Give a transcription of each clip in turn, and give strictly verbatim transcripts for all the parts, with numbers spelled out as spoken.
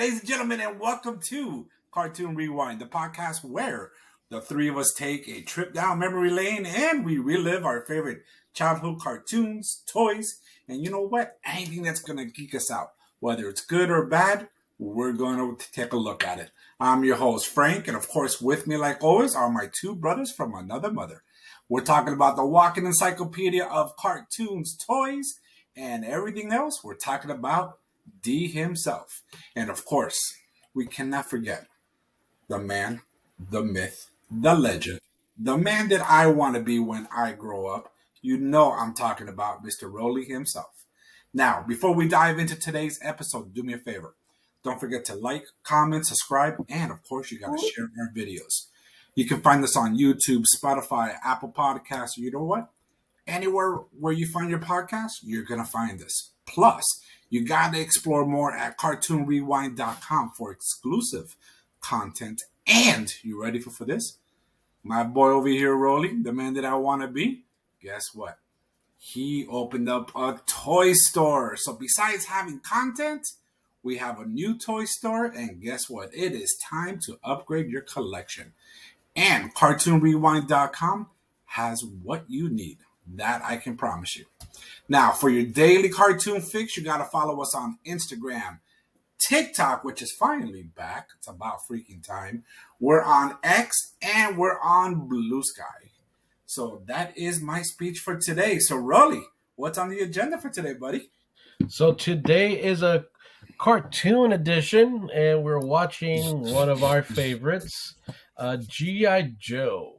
ladies and gentlemen, and welcome to Cartoon Rewind, the podcast where the three of us take a trip down memory lane and we relive our favorite childhood cartoons, toys, and you know what? Anything that's going to geek us out. Whether it's good or bad, we're going to take a look at it. I'm your host, Frank, and of course, with me, like always, are my two brothers from another mother. We're talking about the walking encyclopedia of cartoons, toys, and everything else. We're talking about D himself. And of course, we cannot forget the man, the myth, the legend, the man that I want to be when I grow up. You know I'm talking about Mister Rolly himself. Now, before we dive into today's episode, do me a favor. Don't forget to like, comment, subscribe, and of course, you got to share our videos. You can find us on YouTube, Spotify, Apple Podcasts, you know what? Anywhere where you find your podcast, you're going to find us. Plus, you got to explore more at cartoon rewind dot com for exclusive content. And you ready for, for this? My boy over here, Rolly, the man that I want to be, guess what? He opened up a toy store. So besides having content, we have a new toy store. And guess what? It is time to upgrade your collection. And cartoon rewind dot com has what you need. That I can promise you. Now, for your daily cartoon fix, you got to follow us on Instagram, TikTok, which is finally back. It's about freaking time. We're on X and we're on Blue Sky. So that is my speech for today. So, Rolly, what's on the agenda for today, buddy? So today is a cartoon edition, and we're watching one of our favorites, uh, G I. Joe.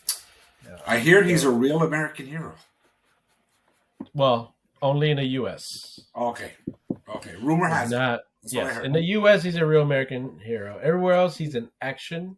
I hear he's a real American hero. Well, only in the U S. Okay. Okay. Rumor has Not, it. Yes, in the U S, he's a real American hero. Everywhere else, he's an action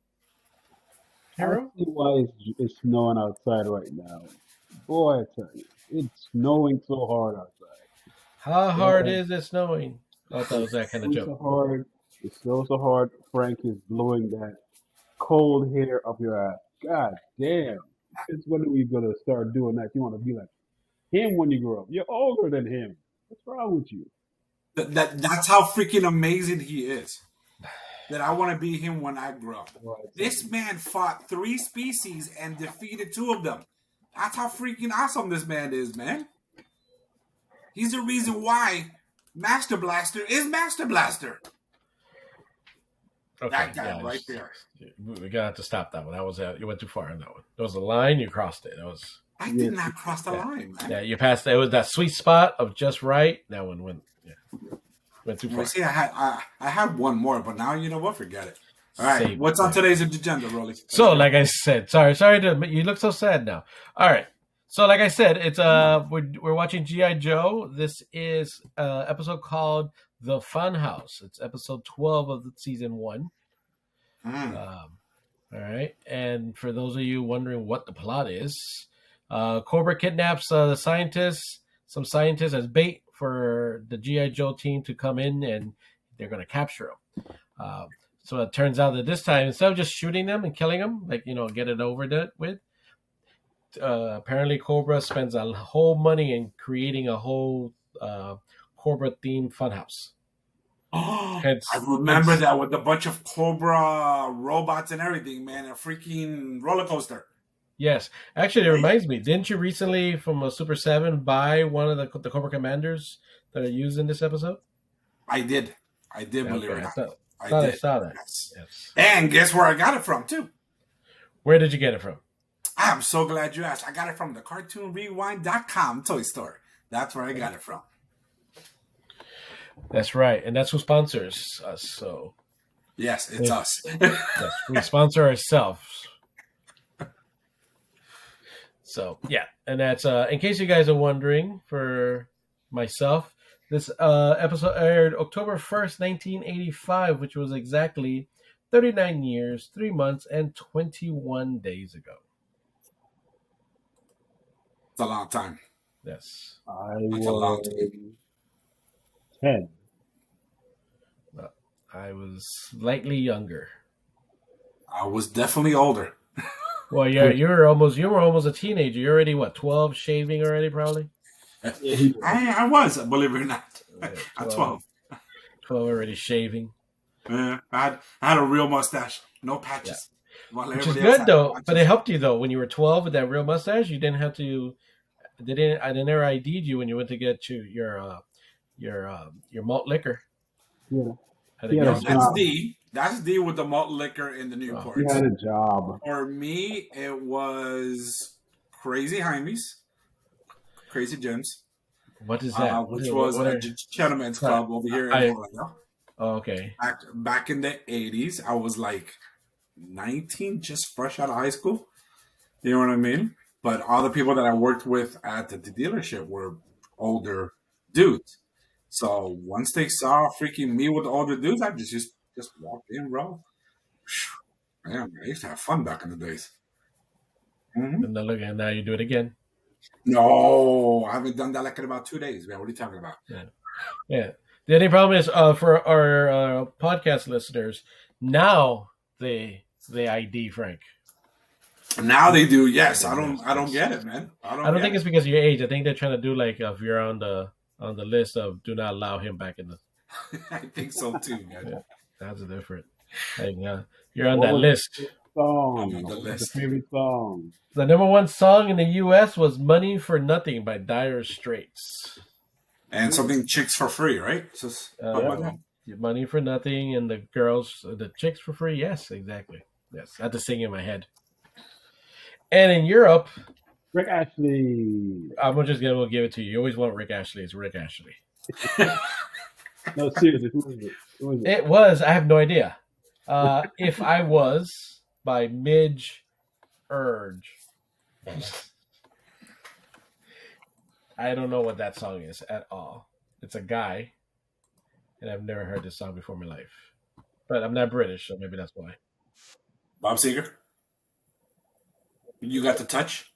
hero. I see why it's, it's snowing outside right now. Boy, I tell you, it's snowing so hard outside. How hard Yeah. is it snowing? I thought it was that kind of It's so joke. hard. It's so, so hard. Frank is blowing that cold hair up your ass. God damn. Since when are we going to start doing that? You want to be like him when you grow up. You're older than him. What's wrong with you? That, that, that's how freaking amazing he is. That I want to be him when I grow up. Boy, I tell This you. man fought three species and defeated two of them. That's how freaking awesome this man is, man. He's the reason why Master Blaster is Master Blaster. Okay, That guy yeah, right just- there. We're gonna have to stop that one. That was uh, you went too far on that one. There was a line, you crossed it. That was I Yes. did not cross the Yeah. line, man. yeah, you passed. It was that sweet spot of just right. That one went yeah, went too Well, far. see, I had I, I had one more, but now you know what? Forget it. All right, Save what's it. on today's agenda, Rolly? So, like I said, sorry, sorry to you look so sad now. All right. So, like I said, it's uh we're we're watching G I. Joe. This is uh episode called The Fun House. It's episode twelve of the season one. Mm. Um, all right. And for those of you wondering what the plot is, uh, Cobra kidnaps uh, the scientists, some scientists as bait for the G I. Joe team to come in, and they're going to capture them. Um, so it turns out that this time, instead of just shooting them and killing them, like, you know, get it over the, with, uh, apparently Cobra spends a whole money in creating a whole uh, Cobra-themed funhouse. Hence- I remember hence- that with a bunch of Cobra robots and everything, man. A freaking roller coaster. Yes, actually, it reminds me. Didn't you recently, from a Super Seven, buy one of the the Cobra Commanders that are used in this episode? I did. I did believe Okay, it. I or thought, not. I thought I did. saw that. Yes. Yes. And guess where I got it from, too? Where did you get it from? I'm so glad you asked. I got it from the cartoon rewind dot com toy store. That's where I got it from. That's right, and that's who sponsors us. So Yes, it's Yeah. us. yes, we sponsor ourselves. So yeah, and that's uh, in case you guys are wondering. For myself, this uh, episode aired October first, nineteen eighty-five, which was exactly thirty-nine years, three months, and twenty-one days ago. It's a long time. Yes. I That's a long was time. ten. I was slightly younger. I was definitely older. Well, you're you're almost you were almost a teenager. You're already what, twelve, shaving already, probably. Yeah, he was. I, I was, believe it or not. Yeah, At twelve. twelve already shaving. Yeah, I had I had a real mustache, no patches. While Which is everybody else good had though, but patches. it helped you though when you were twelve with that real mustache. You didn't have to. They didn't. I never I D'd you when you went to get you, your uh, your uh, your malt liquor. Yeah, At he a had a No, gas that's job. station. D. That's D with the malt liquor in the Oh, He Newports. had a job. For me, it was Crazy Jaime's, Crazy Jim's, what is uh, that? What, which are- what, was what a are? g- gentleman's Sorry, club over here in I. Orlando. Oh, okay. Back back in the eighties, I was like nineteen, just fresh out of high school. You know what I mean? But all the people that I worked with at the, the dealership were older dudes. So once they saw freaking me with the older dudes, I just just, just walked in, bro. Man, I used to have fun back in the days. hmm And then look, and now you do it again. No, I haven't done that like in about two days, man. What are you talking about? Yeah. Yeah. The only problem is uh, for our uh, podcast listeners, now they they I D Frank. Now they do. Yes, I Yes, don't. I don't yes. get it, man. I don't. I don't get think it. it's because of your age. I think they're trying to do like uh, if you're on the on the list of do not allow him back in the. I think so too, man. Yeah, that's different. Like, uh, you're on What that was list. the song? I'm on the What was list. the favorite song? The number one song in the U S was "Money for Nothing" by Dire Straits. And something chicks for free, right? So, Uh, how about that? Money for Nothing and the girls, the chicks for free. Yes, exactly. Yes, I had to sing in my head. And in Europe, Rick Ashley. I'm just gonna give it to you. You always want Rick Ashley. It's Rick Ashley. No, seriously, who is it? Who is it? It was. I have no idea. Uh, if I was by Midge Urge. I don't know what that song is at all. It's a guy, and I've never heard this song before in my life. But I'm not British, so maybe that's why. Bob Seger? You got the touch?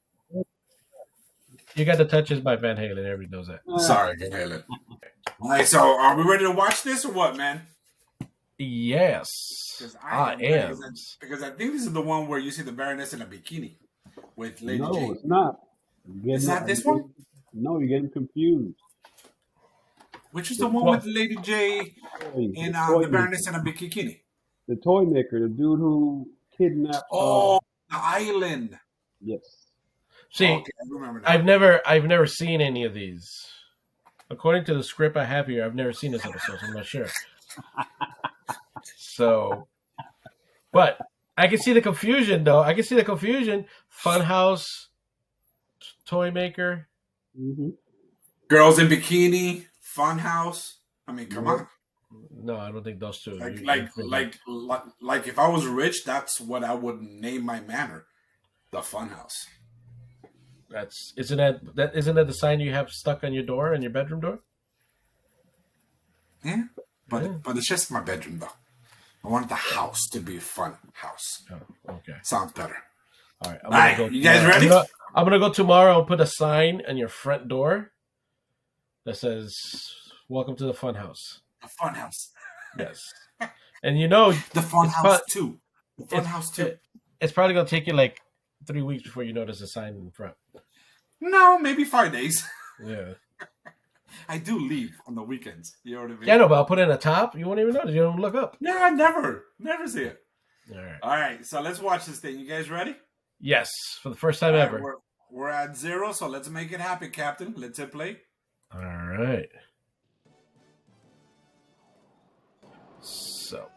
You Got the Touches by Van Halen. Everybody knows that. Uh, Sorry, Van Halen. All right, so are we ready to watch this or what, man? Yes, Because I ready, am. Because I, because I think this is the one where you see the Baroness in a bikini with Lady no, J. it's not. You're getting- Is that this you're one? getting- No, you're getting confused. Which is the one Well- with Lady J Toy- and the, uh, toy the Baroness maker. in a bikini? The toy maker, the dude who kidnapped. Oh, Uh, the island. yes. See, Okay, I remember that. I've never, I've never seen any of these. According to the script I have here, I've never seen this episode, so I'm not sure. So, but I can see the confusion, though. I can see the confusion. Funhouse, toy maker. hmm Girls in bikini, Funhouse. I mean, come on. No, I don't think those two. Like, You- like, you- like, like, like, if I was rich, that's what I would name my manor, the Funhouse. That's isn't that that isn't that the sign you have stuck on your door, on your bedroom door? Yeah, but Yeah. but it's just my bedroom though. I want the house to be a fun house. Oh, okay. Sounds better. All right. I'm All right, you guys tomorrow. ready? I'm gonna, I'm gonna go tomorrow and put a sign on your front door that says "Welcome to the Funhouse." The Funhouse. Yes. And you know, The Funhouse fun- two. The it's, Funhouse two. it- it's probably gonna take you like three weeks before you notice a sign in front. No, maybe five days. Yeah. I do leave on the weekends. You know what I mean? Yeah, no, but I'll put it in the top. You won't even notice. You don't look up. Yeah, I never, never see it. All right. All right, so let's watch this thing. You guys ready? Yes, for the first time All right, ever. we're, we're at zero, so let's make it happen, Captain. Let's hit play. All right. So.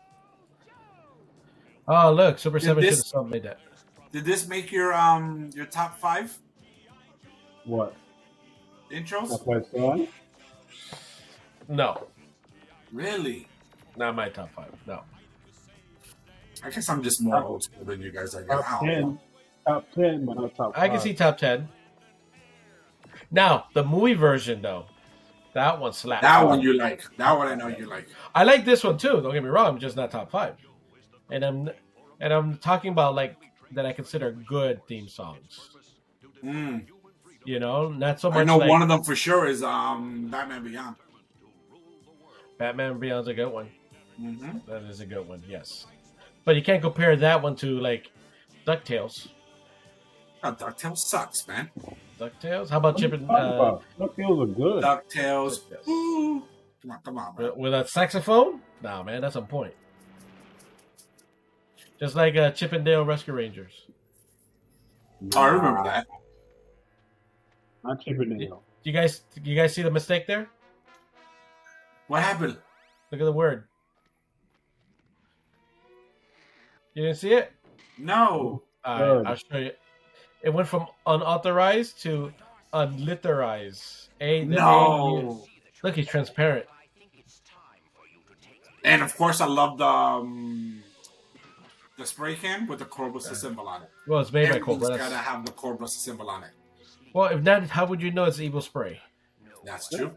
Oh, look, Super Did Seven should this- have still made that. Did this make your um your top five What? intros? That's my son? No, Really? not my top five. No. I guess I'm just more old school than you guys. I guess. Top I don't know. ten. Top ten, but not top I can five. see top ten. Now, the movie version, though, that one slaps. That one you like. That one I know you like. I like this one too. Don't get me wrong. I'm just not top five, and I'm and I'm talking about like that I consider good theme songs. Mm. You know, not so much. I know like one of them for sure is um Batman Beyond. Batman Beyond's a good one. Mm-hmm. That is a good one. Yes, but you can't compare that one to like DuckTales. Oh, DuckTales sucks, man. DuckTales. How about What are Chip you and talking uh, about? DuckTales are good. DuckTales. Yes. Ooh. Come on, come on, man. With, with a saxophone? Nah, man, that's on point. Just like uh, Chippendale Rescue Rangers. Oh, I remember that. Not Chippendale. You guys, you guys see the mistake there? What happened? Look at the word. You didn't see it? No. All Good. right, I'll show you. It went from unauthorized to unliterized. A, the A- No. look, he's transparent. And of course, I love the um, the spray can with the Corvus symbol on it. Well, it's made by Everything's Cobra. gotta That's- have the Corvus symbol on it. Well, if not, how would you know it's evil spray? That's true.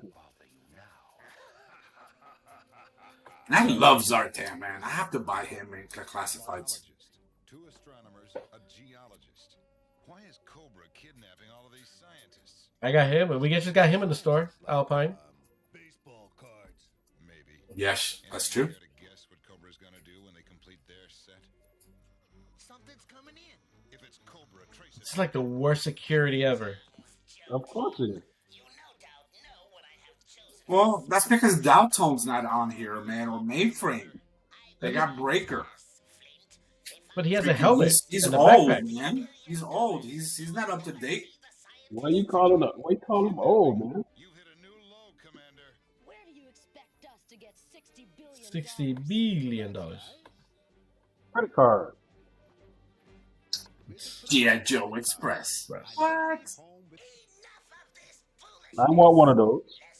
And I love Zartan, man. I have to buy him in the classifieds. Two astronomers, a geologist. Why is Cobra kidnapping all of these scientists? I got him, and we just got him in the store, Alpine. Baseball cards. Maybe. Yes, that's Anyone true. care to guess what Cobra's gonna do when they complete their set? Something's coming in. If it's Cobra, trace it. It's like the worst security ever. Of course it is. Well, that's because Daltone's not on here, man, or Mainframe. They got Breaker. But he has a helmet. He's, he's and a old, backpack. man. He's old. He's he's not up to date. Why you call him? Why you call him old, man? You hit a new low, Commander. Where do you expect us to get sixty billion? Sixty billion dollars. Credit card. G I. Joe Express. What? I want one of those.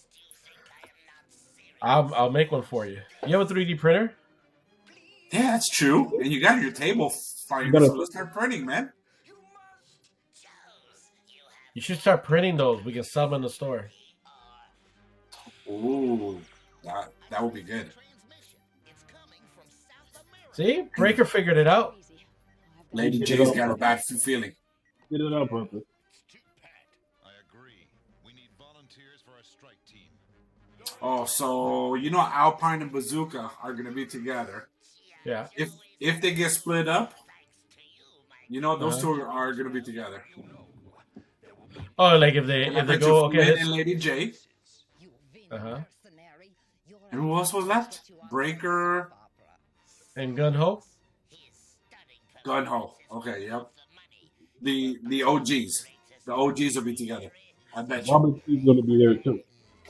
I'll I'll make one for you. You have a three D printer? Yeah, that's true. And you got your table fire, You gotta- so let's start printing, man. You should start printing those. We can sell them in the store. Ooh, that that would be good. See, Breaker figured it out. Lady J's got a bad f- feeling. Get it on purpose. I agree. We need volunteers for a strike team. Oh, so you know Alpine and Bazooka are gonna be together. Yeah. If if they get split up, you know those Uh-huh. two are gonna be together. Oh, like if they And I if they bet you go Flynn okay. and Lady J. Uh huh. And who else was left? Breaker, And Gun Ho. Gunho. Okay, yep. The the O Gs. The O Gs will be together. I bet you. Robin T's gonna be there too.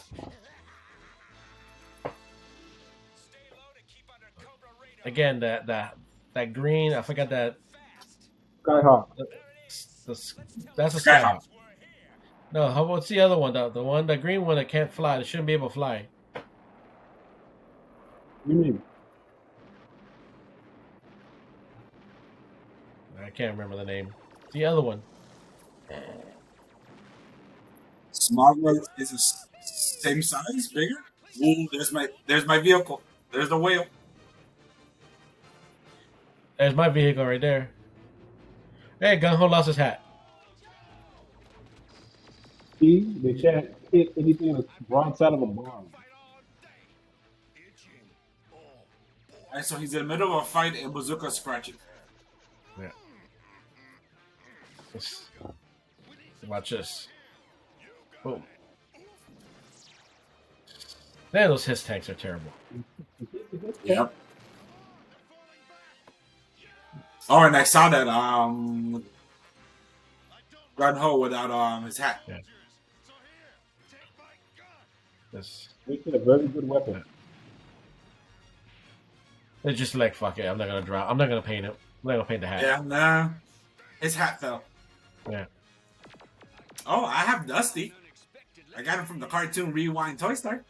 Again, that that that green. I forgot that. Skyhawk. The, that's a Skyhawk. Skyhawk. No, how what's the other one? The, the one, the green one that can't fly. That shouldn't be able to fly. You mean? I can't remember the name. The other one. Smaller is the s- same size, bigger. Ooh, there's my there's my vehicle. There's the whale. There's my vehicle right there. Hey, Gun Ho lost his hat. See, they can't hit anything on the wrong side of a barn. And so he's in the middle of a fight and Bazooka's scratching. Yeah. Let's- Watch this. Boom. Man, those his tanks are terrible. Yep. Oh, and I saw that um Gun Ho without um his hat. This It's a very good weapon. it's just like fuck it. I'm not gonna draw. I'm not gonna paint it. I'm not gonna paint the hat. Yeah, nah. His hat fell. Yeah. Oh, I have Dusty. I got him from the Cartoon Rewind Toy Store.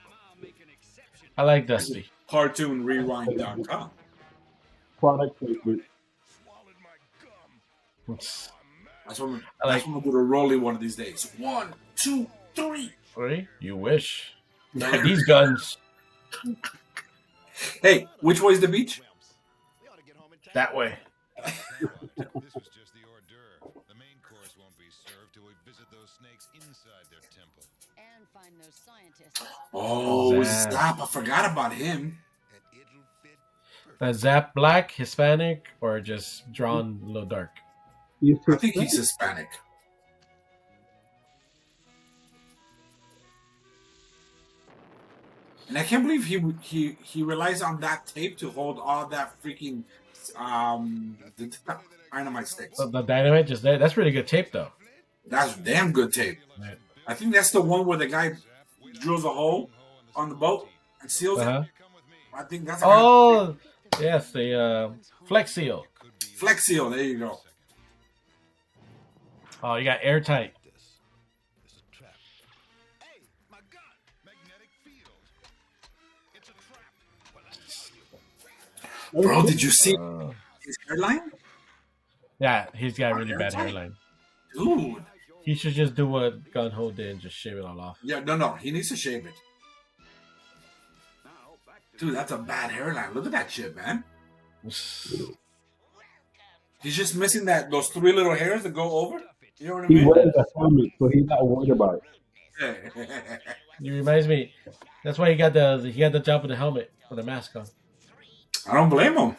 I like Dusty. cartoon rewind dot com. Product placement. It's- That's what I'm, I like- that's what I'm gonna do to Rolly one of these days. One, two, three. Three? You wish. Look at these guns. Hey, which way's the beach? That way. This was just the hors d'oeuvre. The main course won't be served till we visit those snakes inside their temple. And find those scientists. Oh, Zap. Zap. I forgot about him. And it'll fit Uh, Zap black, Hispanic, or just drawn a little dark? He's I think he's Hispanic. And I can't believe he he he relies on that tape to hold all that freaking um the dynamite sticks. So the dynamite just there. That's really good tape, though. That's damn good tape. Right. I think that's the one where the guy drills a hole on the boat and seals Uh-huh. it. I think that's a Oh, yes, the uh, Flex Seal. Flex Seal. There you go. Oh, you got airtight. Bro, did you see Oh. his hairline? Yeah, he's got a really Oh, bad airtight? hairline. Dude. He should just do what Gunho did and just shave it all off. Yeah, no, no. He needs to shave it. Dude, that's a bad hairline. Look at that shit, man. He's just missing that those three little hairs that go over. You know what I He mean? wears a helmet, so he's not worried about it. He reminds me. That's why he got the he got the job with the helmet with the mask on. I don't blame him.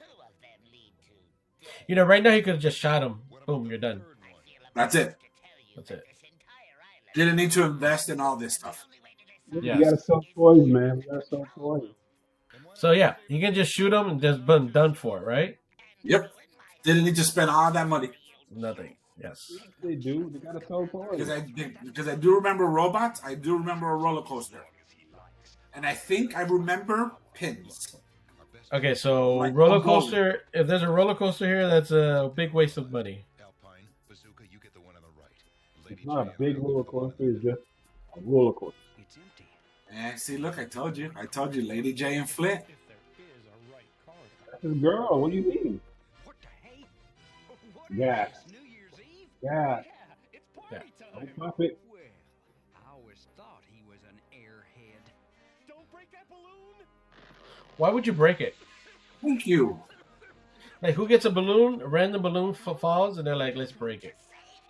You know, right now he could have just shot him. Boom, you're done. That's it. That's it. Didn't need to invest in all this stuff. Yes. You gotta sell toys, man. You gotta sell toys. So yeah, you can just shoot him and just been done for, right? Yep. Didn't need to spend all that money. Nothing. Yes. They do. They gotta sell toys. Because I because I do remember robots. I do remember a roller coaster, and I think I remember pins. Okay, so Like roller a bowling. coaster. If there's a roller coaster here, that's a big waste of money. Alpine, Bazooka, you get the one on the right. It's not a big roller coaster. It's just a roller coaster. It's empty. And see, look, I told you, I told you, Lady J and Flint. If there is a right corridor. That's his girl. What do you mean? What the hey? What Yeah. is this, New Year's Eve? Yeah. it's party Yeah. time. Don't pop it. Well, I always thought he was an airhead. Don't break that balloon. Why would you break it? Thank you. Like, who gets a balloon? A random balloon f- falls, and they're like, "Let's break it."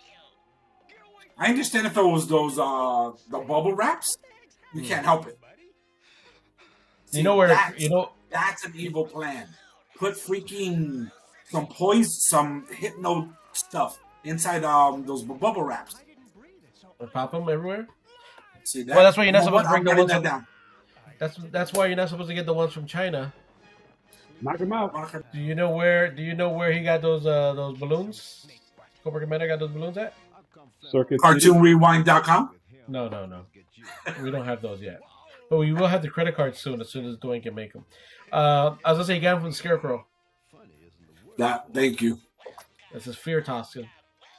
I understand if it was those uh the bubble wraps, you can't help it. You know where? That's, You know. that's an evil plan. Put freaking some poison, some hypno stuff inside um those bu- bubble wraps. Pop them everywhere. See that? Well, that's why you're not You know supposed to what? bring the I'm writing ones that from- down. That's that's why you're not supposed to get the ones from China. Knock him out. Marker. Do you know where? Do you know where he got those uh those balloons? Cobra Commander got those balloons at? Circuit City. cartoon rewind dot com. No, no, no. We don't have those yet, but we will have the credit cards soon. As soon as Dwayne can make them. Uh, I was gonna say he got them from Scarecrow. That. Thank you. This is Fear Toscan.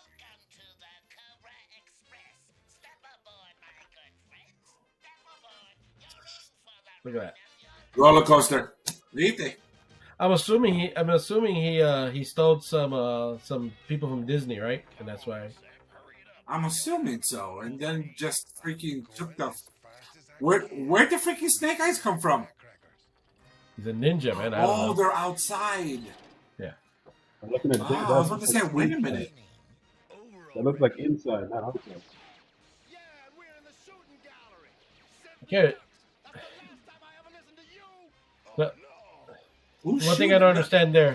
Look at that. Roller coaster. Vite. I'm assuming he. I'm assuming he. Uh, he stole some. Uh, some people from Disney, right? And that's why. I'm assuming so, and then just freaking took the. Where where did freaking Snake Eyes come from? He's a ninja, man. I don't Oh, know. they're outside. I'm looking at Oh, that. I was about to say, wait a minute. That looks like inside, not outside. Yeah, we're in the shooting gallery. Okay. That's the last time I ever listened to you. The- Who's One thing I shooting don't understand there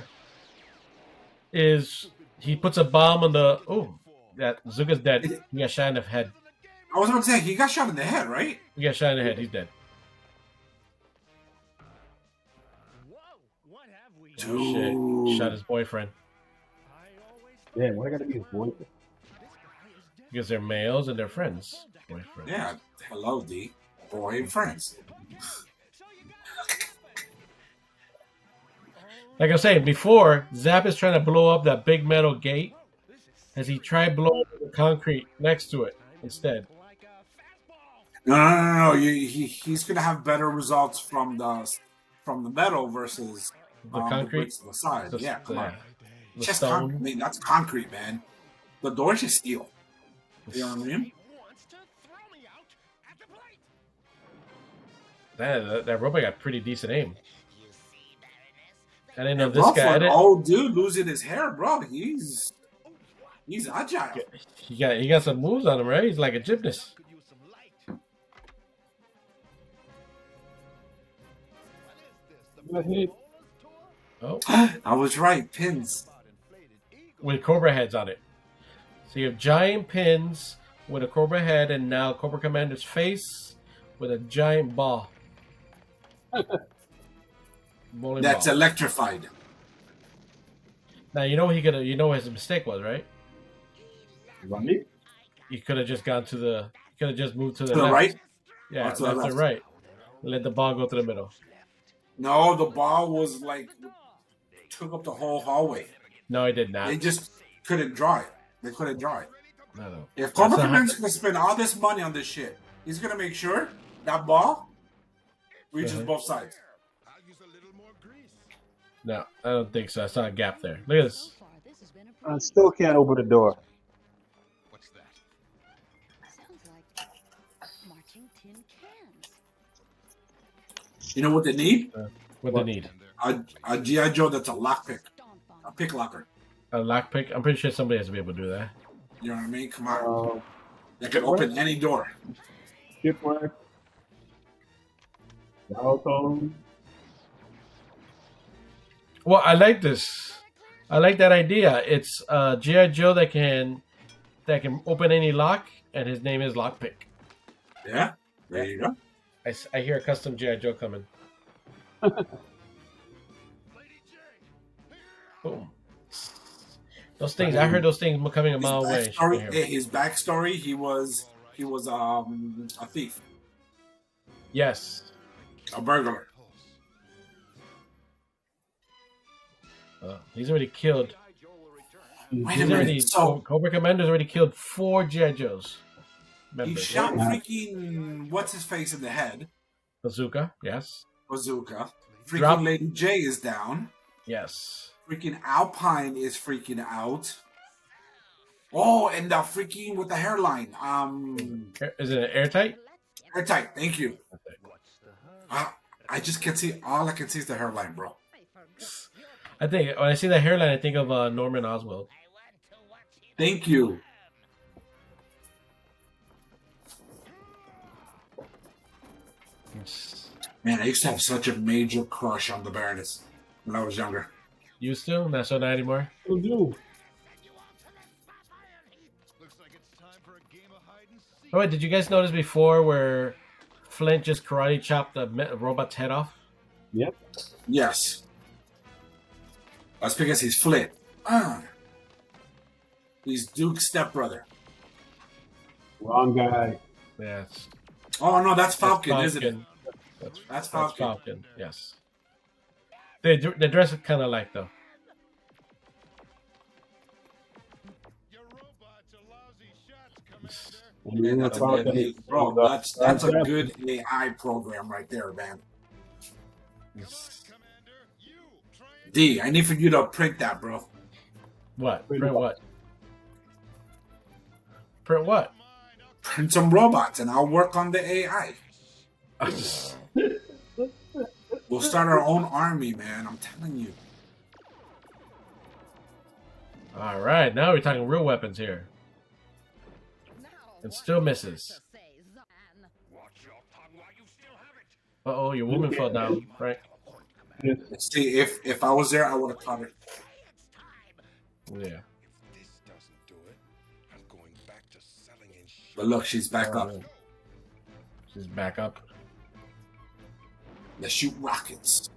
is he puts a bomb on the. Oh, that Zuga's dead. He got shot in the head. I was about to say he got shot in the head, right? He got shot in the head. He's dead. Whoa, what have we Dude. Shit. Shot his boyfriend. I always thought Yeah, why gotta be his boyfriend? this guy is different. Because they're males and they're friends. Boyfriend. Yeah. Hello, D. Boy and friends. So you got Like I was saying before, Zap is trying to blow up that big metal gate as he tried blowing up the concrete next to it instead. like a fastball. No, no, no, no. You, he, he's gonna have better results from the from the metal versus The um, concrete? bricks on the side. The- yeah, come the- on. The Just stone. concrete. I mean, that's concrete, man. The door's just steel. You know what I mean? Wants to throw me out at the plate. That, that, that robot got pretty decent aim. I didn't know And this Ruff, guy. I an didn't, old dude losing his hair, bro. He's he's agile. he got he got some moves on him, right? He's like a gymnast. Could use some light. What hit? Oh, I was right. Pins. with Cobra heads on it. So you have giant pins with a Cobra head, and now Cobra Commander's face with a giant ball. Bowling That's ball. electrified. Now you know he could have. You know what his mistake was, right? Running? He could have just gone to the. Could have just moved to the, To the left. right? Yeah, Or to the left left? and right. Let the ball go to the middle. No, the ball was like took up the whole hallway. No, he did not. They just couldn't draw it. They couldn't draw it. No, no. If Cobra That's not Commander's how- gonna spend all this money on this shit, he's gonna make sure that ball reaches Uh-huh. both sides. I'll use a little more grease. No, I don't think so. I saw a gap there. Look at So this. far, this has been a I breeze. still can't open the door. What's that? Sounds like marching tin cans. You know what they need? What What? they need? A, a G I Joe that's a lockpick, Stomp a on. pick locker. A lockpick. I'm pretty sure somebody has to be able to do that. You know what I mean? Come on, Uh, they can open any door. shipwreck. Downtown. Well, I like this. I like that idea. It's uh, G I Joe that can that can open any lock, and his name is Lockpick. Yeah, there you go. I, s- I hear a custom G I Joe coming. Boom. Those things. I heard those things coming a His mile away. backstory, Here. eh, his backstory, he was he was um a thief, Yes. a burglar. Uh, he's already killed. Wait a He's minute. already So Cobra Commander's already killed four G I Joes. he Members. shot Yeah. freaking what's his face in the head, Bazooka. Yes. Bazooka. Freaking Drop- Lady J is down. Yes. Freaking Alpine is freaking out. Oh, and the freaking with the hairline. Um, Air- Is it airtight? airtight. Thank you. I, I just can't see. All I can see is the hairline, bro. I think when I see that hairline, I think of uh, Norman Oswald. Thank you. Man, I used to have such a major crush on the Baroness when I was younger. Used to? Not so not anymore. Still do. Looks like it's time for a game of hide and seek. Oh wait, did you guys notice before where Flint just karate chopped the me- robot's head off? Yep. Yes. That's because he's Flint. Ah. He's Duke's stepbrother. Wrong guy. Yes. Oh no, that's Falcon, That's isn't it? Falcon. That's, That's that's Falcon. Falcon. Yes. They do- they dress kind of like though. Your robots are lousy shots, Commander. And Man, then that's a Falcon good, is- bro. That's that's a That's- good A I program right there, man. Commander, you try and D, I need for you to print that, bro. What? Print Print what? what? Print what? mine. I'll Print some robots, and I'll work on the A I. We'll start our own army, man. I'm telling you. All right, now we're talking real weapons here. Now, And what still do you misses. have to say, Zan? Watch your tongue while you still have it. Uh oh, your woman fell down, Frank. Yes. See, if if I was there, I would have caught it. Yeah. If this doesn't do it, I'm going back to selling in shit. But look, she's back up. Uh, She's back up. Let's shoot rockets.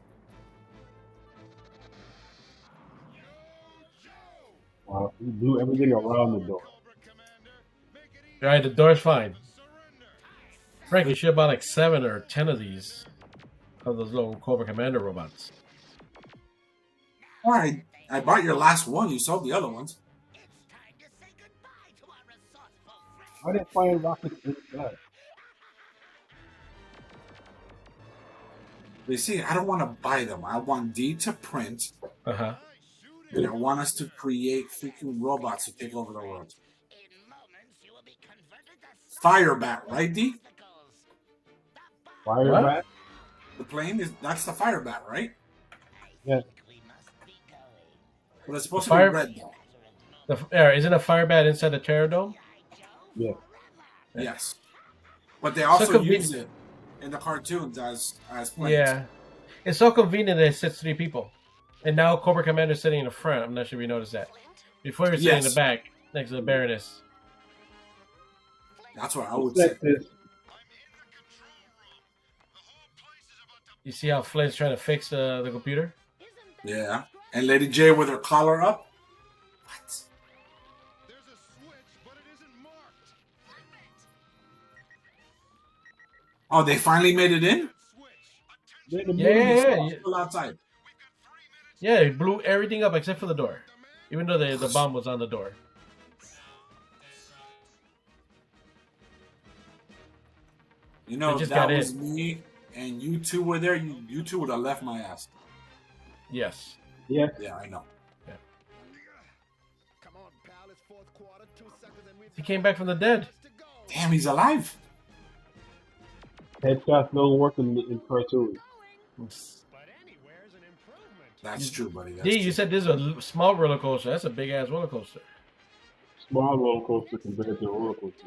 Wow. He blew everything around the door. Cobra Commander, make it easy. All right, the door's fine. Surrender. Frank, you should have bought like seven or ten of these, of those little Cobra Commander robots. All right, I bought your last one. You sold the other ones. I didn't find rockets inside. You see, I don't want to buy them. I want D to print, Uh huh. and I want us to create freaking robots to take over the world. Firebat, right, D? Fire What? back? The plane is that's the Firebat, right? Yes. But it's supposed The fire- to be red, though. The, yeah, isn't a Firebat inside the Terror Dome? Yeah. Yes. But they also conven- use it in the cartoons as as planes. Yeah. It's so convenient that it sits three people. And now Cobra Commander's sitting in the front. I'm not sure if you noticed that. Before he was sitting in Yes. the back, next to the Baroness. That's what I would say. Check this. You see how Flint's trying to fix uh, the computer? Yeah. And Lady J with her collar up. What? There's a switch, but it isn't marked. Oh, they finally made it in? They're the Yeah, movie yeah, star. yeah. Still outside. Yeah, they blew everything up except for the door. Even though the, the bomb was on the door. You know, They if just that got was in. me and you two were there, you, you two would have left my ass. Yes. Yes. Yeah, I know. Come on, pal. It's fourth quarter. Two seconds and we've He came back from the dead. to go. Damn, he's alive. Headshots don't work in, in cartoons. But anywhere's an improvement. That's true, buddy. That's D, true. you said this is a l- small roller coaster. That's a big ass roller coaster. Small roller coaster compared to a roller coaster.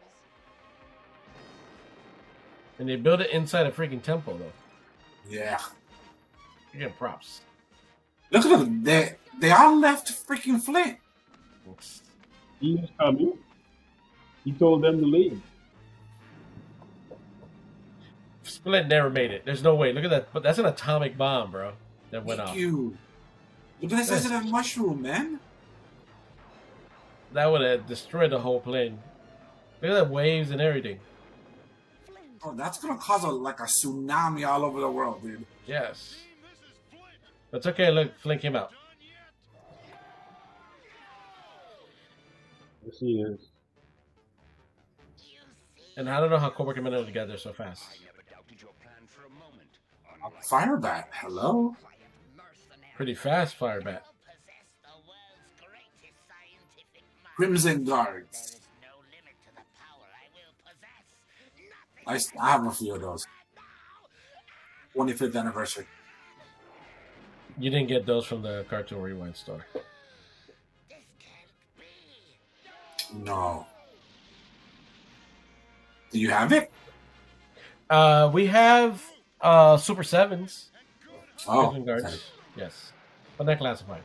And they built it inside a freaking temple, though. Yeah. You're getting props. Look at them. They, they all left freaking Flint. He was coming. He told them to leave. Split never made it. There's no way. Look at that. But that's an atomic bomb, bro. That went Thank off. you. Look at the size of that mushroom, man. That would have destroyed the whole plane. Look at the waves and everything. Oh, that's gonna cause a like a tsunami all over the world, dude. Yes. That's okay. Look, Flint came out. Yes, he is. And I don't know how Cobra Commander got there so fast. Never doubted your plan for a moment. Firebat, hello. Pretty fast, Firebat. Crimson Guards. I, s- I have a few of those. twenty-fifth anniversary. You didn't get those from the Cartoon Rewind store. No. Do you have it? Uh, we have uh Super Sevens. Oh, Crimson Guards. Yes. But not classified.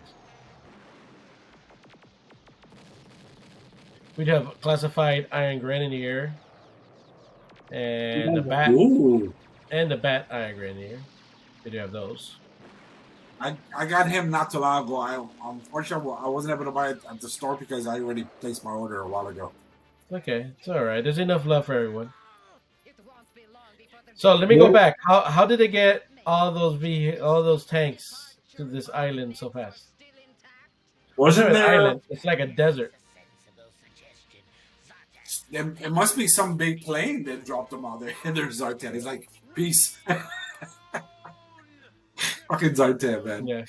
We'd have classified Iron Grenadier. And the bat Ooh. and the bat Iron Grenadier. We do have those. I, I got him not too long ago. I unfortunately I wasn't able to buy it at the store because I already placed my order a while ago. Okay, it's all right. There's enough love for everyone. So let me go Yeah. back. How how did they get all those ve- all those tanks to this island so fast? Wasn't It's not an there? island. It's like a desert. It, it must be some big plane that dropped them out there. And there's Zartan. He's like, peace. Fucking Zartan, man. Yeah.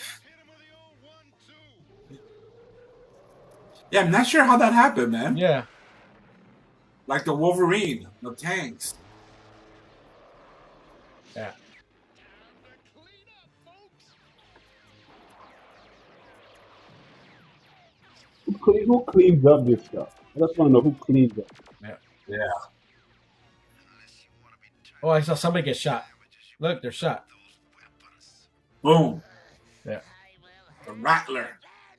Yeah, I'm not sure how that happened, man. Yeah. Like the Wolverine, the tanks. Yeah. Who, cle- who cleans up this stuff? I just want to know who cleans up. Yeah. Oh, I saw somebody get shot. Look, they're shot. Boom. Yeah. The Rattler.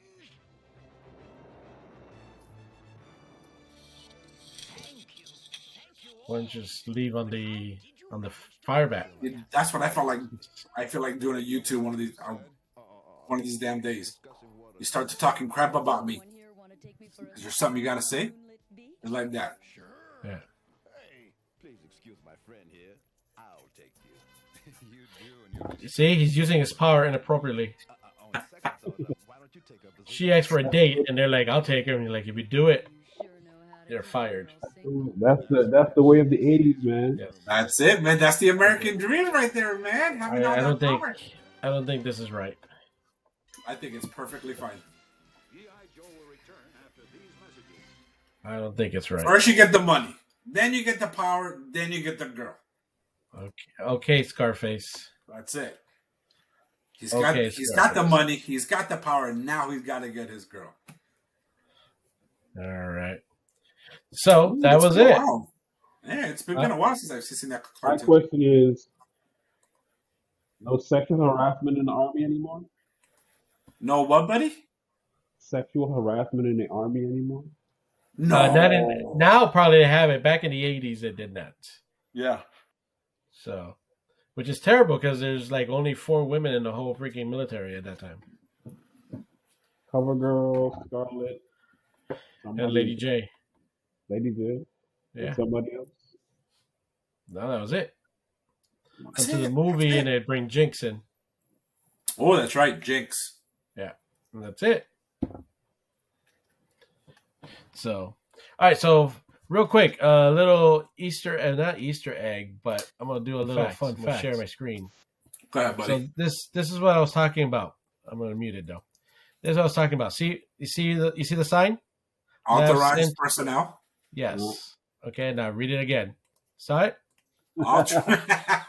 Why don't you just leave on the on the fire bat? That's what I felt like. I feel like doing a YouTube one of these, uh, one of these damn days. You start to talking crap about me. Is there something you gotta say? It's like that. Yeah. Hey, please excuse my friend here. I'll take you. you do, and You see, he's using his power inappropriately. uh, uh, on second thought, why don't you take up the She asked for a date, and they're like, "I'll take her." And you're like, "If you do it, you're fired." That's the that's the way of the eighties, man. Yes. That's it, man. That's the American dream right there, man. Having all I, I that don't think. power. I don't think this is right. I think it's perfectly fine. I don't think it's right. First, you get the money, then you get the power, then you get the girl. Okay, okay, Scarface. That's it. He's Okay, got he's got the Scarface. money, he's got the power, and now he's got to get his girl. All right. So that It's was been a it. while. Yeah, it's been, been a while since I've seen that My cartoon. question is, no sexual harassment in the army anymore? No, what, buddy? Sexual harassment in the army anymore? No. Uh, not in, now probably they have it. Back in the eighties, they did not. Yeah. So, which is terrible because there's like only four women in the whole freaking military at that time, CoverGirl, Scarlet, and somebody, Lady J. Lady J, Yeah, and somebody else. no, that was it. That's Until the it. movie, That's and it. they bring Jinx in. Oh, that's right, Jinx. Yeah, and that's it. So, all right. So, real quick, a uh, little Easter, uh, not Easter egg, but I'm gonna do a little Facts, fun facts. fact. Share my screen. Go ahead, buddy. So this this is what I was talking about. I'm gonna mute it though. This is what I was talking about. See, you see the you see the sign? Authorized Left- personnel. Yes. Okay. Now read it again. Saw it? Author-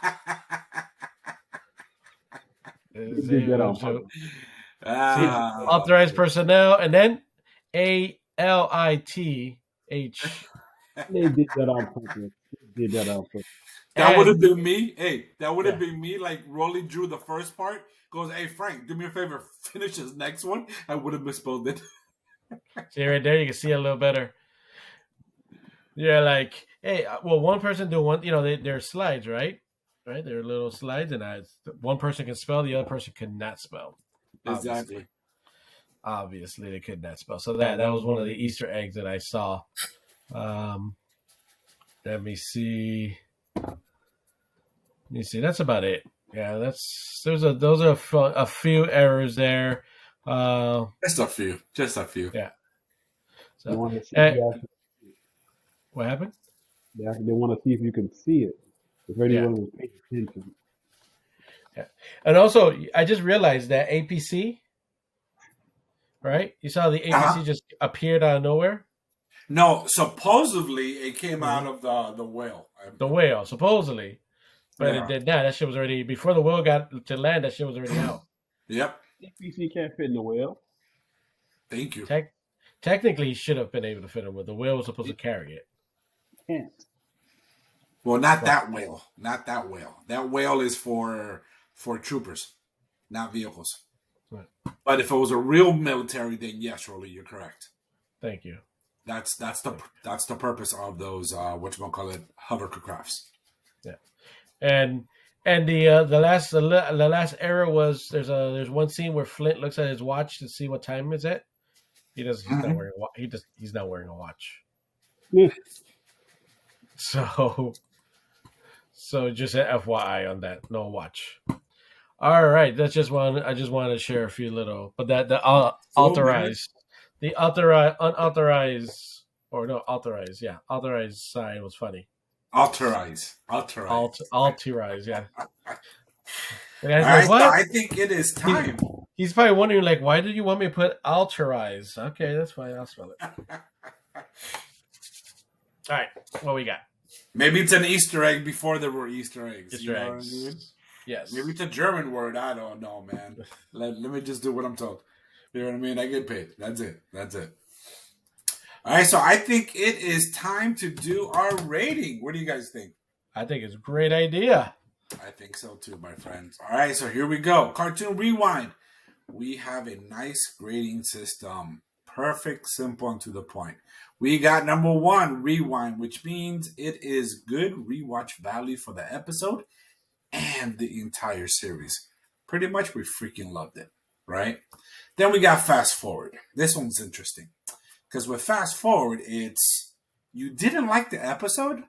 Is did that it- on so- purpose. Ah. authorized personnel, and then A L I T H. They did that on purpose. They did that on purpose. That And- would have been me. Hey, that would have Yeah. been me. Like Rolly drew the first part. Goes, hey Frank, do me a favor, finish this next one. I would have misspelled it. See right there, you can see it a little better. You're like, hey, uh, well, one person do one. You know, they, they're slides, right? Right, they're little slides, and I, one person can spell, the other person could not spell. Exactly. Obviously. Obviously, they could not spell. So that that was one of the Easter eggs that I saw. Um, let me see. Let me see. That's about it. Yeah, that's there's a those are a, fu- a few errors there. Uh, Just a few. Just a few. Yeah. They so want to see, Eh. if you actually- what happened? they actually- they want to see if you can see it. If anyone was paying attention. And also, I just realized that A P C, right? You saw the A P C Uh-huh. just appeared out of nowhere. No, supposedly it came out of the the whale. The whale, supposedly, but Yeah. it did not. That shit was already before the whale got to land. That shit was already out. Yep. A P C can't fit in the whale. Thank you. Tech, technically, he should have been able to fit him, but the whale was supposed to carry it. Can't. Well, not that whale. Not that whale. That whale is for for troopers, not vehicles. Right. But if it was a real military, then yes, Rolly, you're correct. Thank you. That's that's the that's the purpose of those uh whatchamacallit hovercrafts. And and the uh, the last the, la- the last error was there's a there's one scene where Flint looks at his watch to see what time is it. He does. He's not Mhm. wearing. a wa- He just. He's not wearing a watch. Yeah. So, so just an F Y I on that. No watch. All right, that's just one. I just wanted to share a few little, but that the uh, Cool, authorized, the authorized, unauthorized, or no authorized, yeah, authorized sign was funny. Authorize. Authorize. Alt, authorized, yeah. The All guy's right, like, so what? I think it is time. He's probably wondering, like, why did you want me to put authorize? Okay, that's fine. I'll spell it. All right, what we got? Maybe it's an Easter egg before there were Easter eggs. Easter you know eggs. what I mean? Yes. Maybe it's a German word. I don't know, man. Let, let me just do what I'm told. You know what I mean? I get paid. That's it. That's it. All right, so I think it is time to do our rating. What do you guys think? I think it's a great idea. I think so too, my friends. All right, so here we go. Cartoon Rewind. We have a nice grading system. Perfect, simple, and to the point. We got number one, Rewind, which means it is good rewatch value for the episode and the entire series. Pretty much, we freaking loved it, right? Then we got Fast Forward. This one's interesting. Because with Fast Forward, it's you didn't like the episode,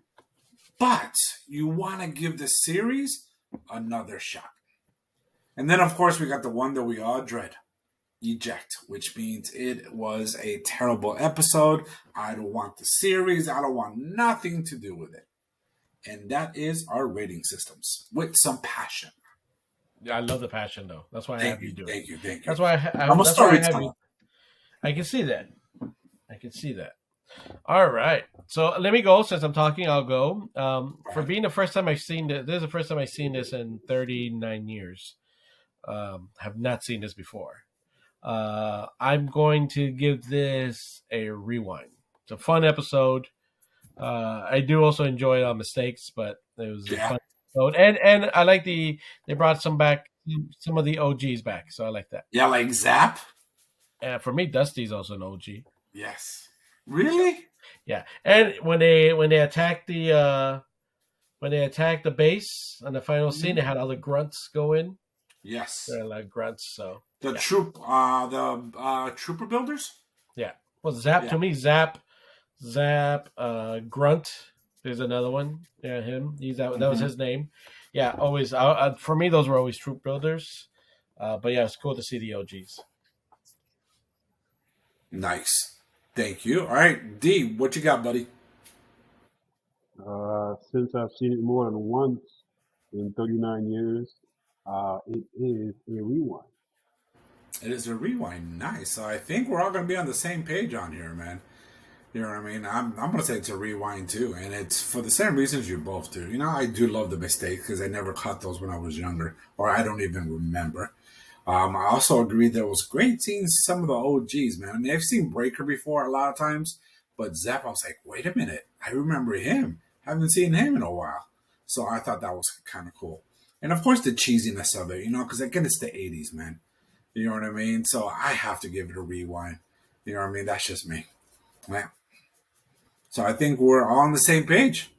but you want to give the series another shot. And then, of course, we got the one that we all dread, Eject, which means it was a terrible episode. I don't want the series. I don't want nothing to do with it. And that is our rating systems with some passion. Yeah, I love the passion, though. That's why I Thank have you you, do it. thank you, thank you. That's why I, ha- I, I'm a that's why I have storyteller. you. I can see that. I can see that. All right. So let me go. Since I'm talking, I'll go. Um, for being the first time I've seen this, this is the first time I've seen this in thirty-nine years. Um, have not seen this before. Uh, I'm going to give this a rewind. It's a fun episode. Uh, I do also enjoy our mistakes, but it was a Yeah. fun episode. And and I like the they brought some back, some of the O Gs back, so I like that. Yeah, like Zap? And for me, Dusty's also an O G. Yes. Really? Yeah, and when they when they attack the uh, when they attacked the base on the final scene, they had all the grunts go in. Yes. They're like grunts, so The yeah. troop, uh, the uh, trooper builders. yeah. Well, Zap Yeah. to me, Zap, Zap, uh, Grunt. There's another one. Yeah, him. He's that. That was Mhm. his name. Yeah, always. Uh, uh, for me, those were always troop builders. Uh, but yeah, it's cool to see the O Gs. Nice. Thank you. All right, D, what you got, buddy? Uh, since I've seen it more than once in thirty-nine years, uh, it is a rewind. It is a rewind. Nice. So I think we're all going to be on the same page on here, man. You know what I mean? I'm I'm going to say it's a rewind too, and it's for the same reasons you both do. You know, I do love the mistakes because I never caught those when I was younger, or I don't even remember. Um, I also agree that it was great seeing some of the O Gs, man. I mean, I've seen Breaker before a lot of times, but Zap, I was like, wait a minute, I remember him. I haven't seen him in a while. So I thought that was kind of cool. And of course, the cheesiness of it, you know, because again, it's the eighties, man. You know what I mean? So I have to give it a rewind. You know what I mean? That's just me. Yeah. So I think we're all on the same page.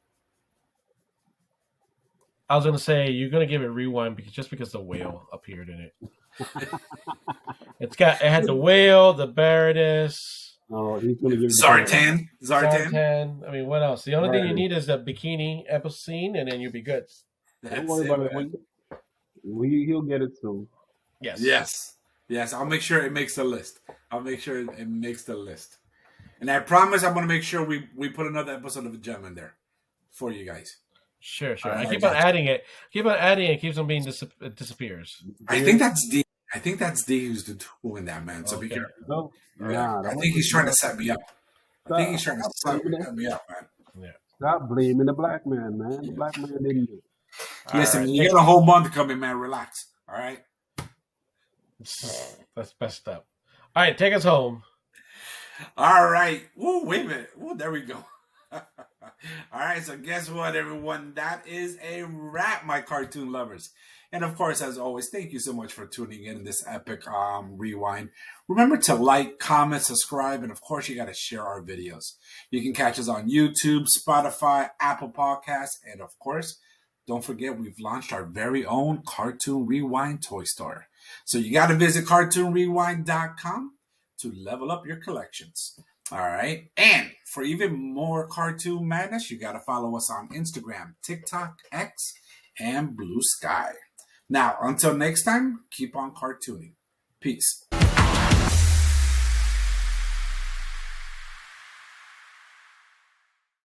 I was gonna say you're gonna give it rewind because just because the whale appeared in it. It's got it had the whale, the Baroness, Oh, he's gonna give it Zartan. Zartan. Zartan. I mean, what else? The only thing you Right. need is the bikini episode scene, and then you'll be good. Don't That's worry it, about it. man. We, we, he'll get it soon. Yes. Yes. Yes. I'll make sure it makes the list. I'll make sure it, it makes the list. And I promise I'm going to make sure we, we put another episode of a gem in there for you guys. Sure, sure. All I right, keep I on got you. adding it. Keep on adding it. Keeps on being dis- it disappears. I think that's D. I think that's D who's doing that, man. So be Okay. careful. No, Yeah. nah, I that think he's wasn't- trying to set me up. I think he's trying to Stop, set, stop blaming set me up, man. Stop blaming the black man, man. The black man didn't do it. Listen, All right. you got a whole month coming, man. Relax. All right. That's messed up. All right, take us home. All right. Woo, wait a minute. Woo, there we go. All right. So guess what, everyone? That is a wrap, my cartoon lovers. And of course, as always, thank you so much for tuning in this epic um, rewind. Remember to like, comment, subscribe, and of course, you got to share our videos. You can catch us on YouTube, Spotify, Apple Podcasts, and of course, don't forget we've launched our very own Cartoon Rewind toy store. So you got to visit cartoon rewind dot com to level up your collections. All right. And for even more cartoon madness, you got to follow us on Instagram, TikTok, X, and Blue Sky. Now, until next time, keep on cartooning. Peace.